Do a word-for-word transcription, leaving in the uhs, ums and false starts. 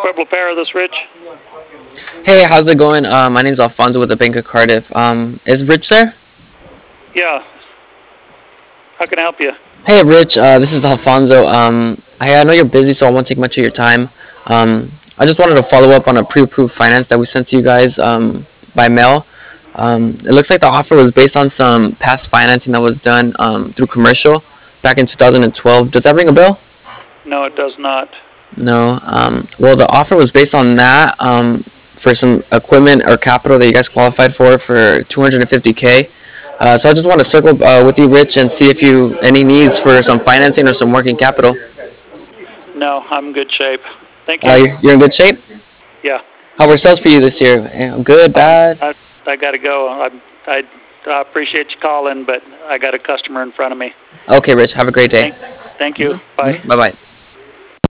Pueblo Para, this Rich. Hey, how's it going? Uh, my name's Alfonso with the Bank of Cardiff. Um, is Rich there? Yeah. How can I help you? Hey, Rich. Uh, this is Alfonso. Um, I, I know you're busy, so I won't take much of your time. Um, I just wanted to follow up on a pre-approved finance that we sent to you guys um, by mail. Um, it looks like the offer was based on some past financing that was done um, through commercial back in two thousand twelve. Does that ring a bell? No, it does not. No. Um, well, the offer was based on that um, for some equipment or capital that you guys qualified for for two hundred fifty k. Uh, so I just want to circle uh, with you, Rich, and see if you any needs for some financing or some working capital. No, I'm in good shape. Thank Uh, you. you're, you're in good shape. Yeah. How were sales for you this year? Eh, Good, Um, bad. I, I got to go. I, I, I appreciate you calling, but I got a customer in front of me. Okay, Rich. Have a great day. Thank, thank you. Bye. Bye bye.